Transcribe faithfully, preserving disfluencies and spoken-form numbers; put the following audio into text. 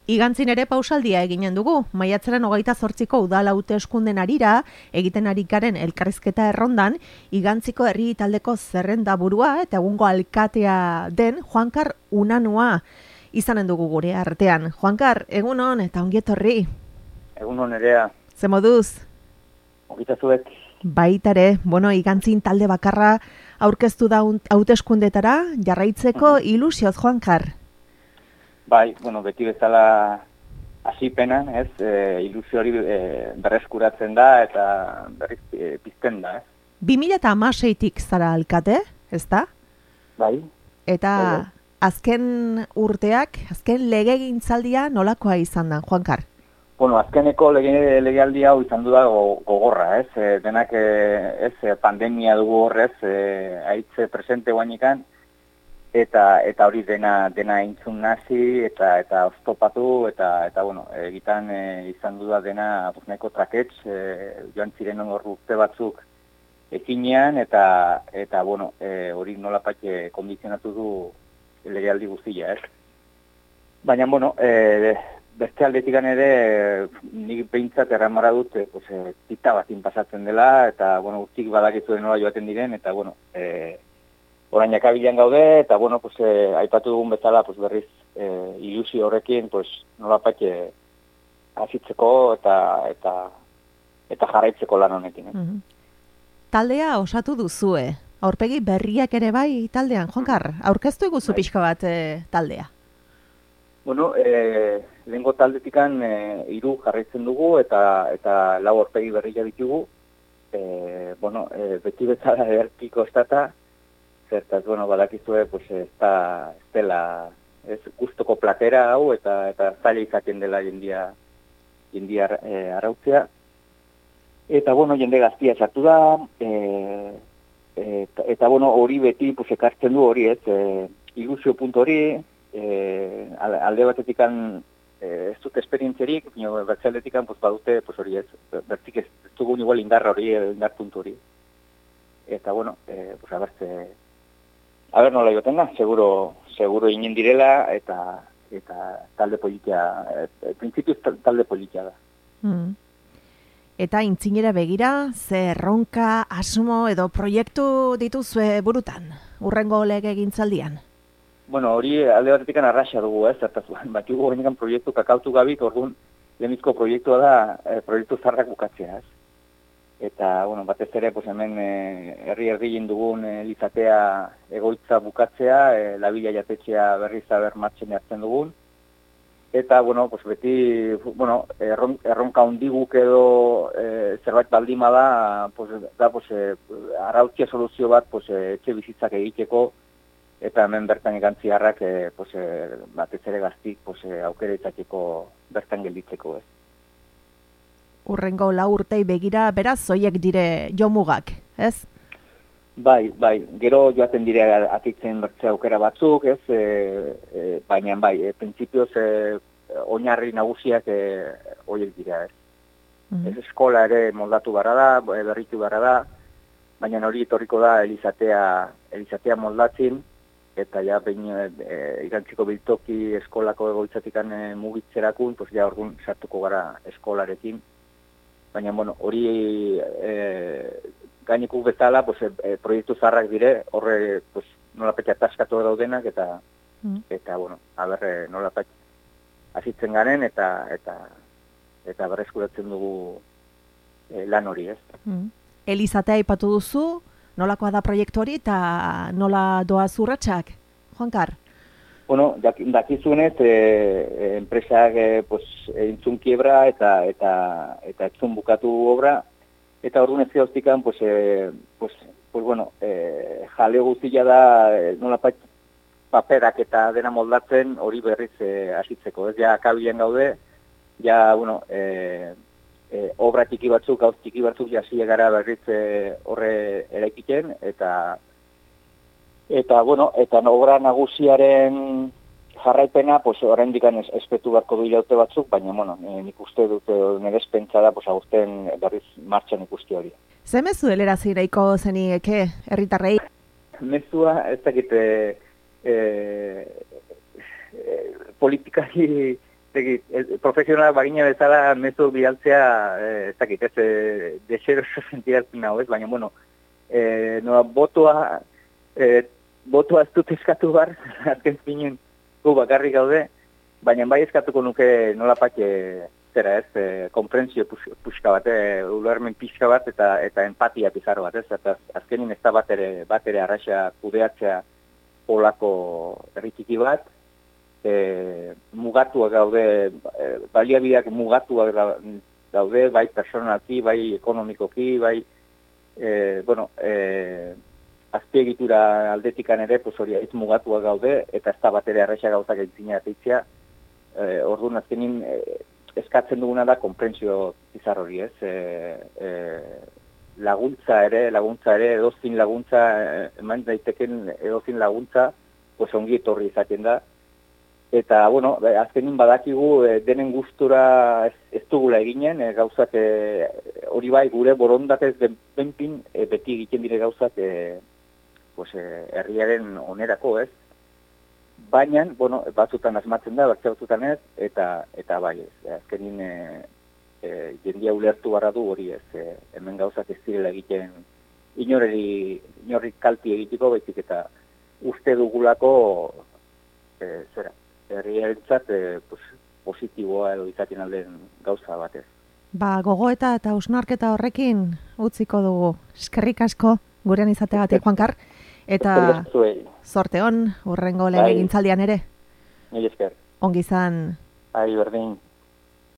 Igantzin ere pausaldia eginen dugu. Maiatzaren hogeita zortziko udal hauteskunden arira, egiten ari garen elkarrizketa errondan, Igantziko herri taldeko zerrenda burua eta egungo alkatea den Juankar Unanua izanen dugu gure artean. Juankar, egunon eta ongietorri. Egunon erea. Ze moduz? Ongita zuek. Baitare, bueno, Igantzin talde bakarra aurkeztu da hauteskundetara, jarraitzeko ilusioz, Juankar. Bai, bueno, beti bezala hasipenan, ez, e, ilusio hori e, berreskuratzen da eta berriz e, pizten da, ez. bi mila hamaseitik zara alkate, ez da? Bai. Eta bai. azken urteak, azken legegintzaldia nolakoa izan da, Juankar? Bueno, azkeneko lege, legealdi hau izan du da gogorra, ez, e, denak e, ez, pandemia dugu horrez, e, aitze presente guainikan, eta eta hori dena dena entzun nazi eta eta oztopatu eta eta bueno, egitan e, izan du da dena pues nahiko trakets, e, joan ziren hor urte batzuk ekinean eta eta bueno, e, hori nolapait kondizionatu du legealdi guztia, ez. Baina bueno, e, beste aldetikan ere nik behintzat erramara dut, e, pues e, tita batin pasatzen dela eta bueno, guztik badakizu nola joaten diren eta bueno, eh orain akabilan gaude, eta, bueno, pues, eh, aipatu dugun bezala, pues, berriz, eh, ilusio horrekin, pues, nolapait eh, azitzeko eta, eta, eta jarraitzeko lan honekin. Eh? Mm-hmm. Taldea osatu duzue, aurpegi berriak ere bai taldean, Juankar, aurkeztu eguzu bai. Pixka bat eh, taldea? Bueno, eh, lehengo taldetikan eh, hiru jarraitzen dugu, eta, eta lau aurpegi berria ditugu, eh, bueno, eh, beti bezala erkiko estata, zertaz, bueno, badakizue, pues, ez da, ez dela, ez guztoko platera hau, eta eta zaila izaten dela jendia, jendia e, arrautzea. Eta, bueno, jende gaztia sartu da, e, eta, eta, bueno, hori beti, pues, ekartzen du hori, ez, e, ilusio puntu hori, e, alde batetikan e, ez dut esperientzerik, bino, bertzealdetikan, pues, badute, pues, hori ez, bertik ez, ez dugun igual indarra hori, indar puntu hori. Eta, bueno, e, pues, abertze, A ber, nola joten da, seguro, seguro inen direla, eta eta talde politia, e, printzipioz talde politia da. Mm. Eta intzinera begira, ze erronka, asmo edo proiektu dituzue burutan, urrengo lege gintzaldian? Bueno, hori alde batetik arraxa dugu, ez, zertaz, bat dugu genekan proiektu kakautu gabik, orduan lehenizko proiektua da, e, proiektu zarrak bukatzea, ez. Eta, bueno, batez ere, pues hemen herri erdigin dugun e, lizatea egoitza bukatzea, e, labila jatetxea berriz aber martxen hartzen dugun. Eta, bueno, pues beti, bueno, erron, erronka hundiguk edo e, zerbait baldima da, pues, da, pues, e, arautzia soluzio bat, pues, e, etxe bizitzak egiteko, eta hemen bertan igantziarrak, e, pues, e, batez ere gaztik, pues, e, aukera izateko bertan gelditzeko, ez. Urrengo lau urtei begira, beraz, zoiek dire jomugak, ez? Bai, bai, gero joaten dire atitzen bertze aukera batzuk, ez? E, e, baina, bai, e, printzipioz e, oinarri nagusiak e, horiek dira, ez? Mm-hmm. Ez eskola ere moldatu barra da, berritu barra da, baina hori etorriko da elizatea, elizatea moldatzen, eta ja, behin e, igantziko biltoki eskolako egoitzatikan e, mugitzerakun, pues ja, orduan sartuko gara eskolarekin. Baina, bueno, hori e, gainekuk bezala, pues, e, proiektu zarrak dire, horre, pues, nolapetxe ataskatu daudenak, eta, mm. eta bueno, haber, nolapetxe azitzen garen, eta, eta, eta berreskuratzen dugu e, lan hori, ez. Mm. Elizatea aipatu duzu, nolakoa da proiektu hori, eta nola doa zurratxak, Juankar? Bueno, dakizuenez, eh, enpresak eh, pues, entzun kiebra eta eta eta etzun bukatu obra, eta orduan ez gauztikan, pues, eh, pues, pues, bueno, eh, jaleo guztia da, eh, nolapait paperak eta dena moldatzen hori berriz eh, asitzeko. Ez ja akabilen gaude, ja, bueno, eh, eh, obra txiki batzuk, gauz txiki batzuk, jasi egara berriz eh, horre eraikiten, eta Eta, bueno, eta obra nagusiaren jarraipena, pues, oraindik espetu beharko du ilaute batzuk, baina, bueno, nik uste dute nire espentsa da, pues, aguzten berriz martxan ikusti hori. Ze mezu helera ziraiko zenieke, herritarrei? Mezua, ez dakit, e, e, politikari zekit, profesionalak bagina bezala mezu bidaltzea, ez dakit, ez, e, deseroso sentiratzen nago, ez, baina, bueno, e, noa, botoa, e, botoa ez dut eskatu bar, azken zinen gu bakarrik gaude, baina bai eskatuko nuke nolapak e, zera, ez, e, konfrentzio puxka bat, e, ulermen pixka bat, eta eta empatia pizarro bat, ez, eta azkenin ez da bat ere, bat ere arraxa kudeatzea polako erritiki bat, E, mugatuak gaude, e, baliabideak mugatuak daude, bai personalki, bai ekonomikoki, bai, e, bueno, e, azpiegitura aldetikan ere, pues hori, ez mugatuak gaude, eta ez da bat ere arraixa gauzak eitzina ateitzea, e, orduan azkenin e, eskatzen duguna da konprentsio izar hori, ez, e, e, laguntza ere, laguntza ere, edozin laguntza, eman daiteken edozin laguntza, pues ongi etorri izaten da. Eta, bueno, azkenin badakigu e, denen gustura ez, ez dugula eginen, e, gauzak hori e, bai gure borondatez benpin e, beti egiten dire gauzak e, pues, e, herriaren onerako, ez? Baina, bueno, batzutan asmatzen da, bertze batzutan ez, eta, eta bai ez. Azkenin e, e, jendia ulertu barra du hori ez, e, hemen gauzak ez direla egiten inoreri, inorri kalti egiteko, baizik eta uste dugulako e, zera. Herriarentzat eh, pues, positiboa edo izaten alden gauza batez. Ba, gogoeta eta hausnarketa horrekin utziko dugu. Eskerrik asko gurean izateagatik, Juankar. Eta zorte on, hurrengo legegintzaldian ere. Mila esker. Ongi izan. Ai, berdin.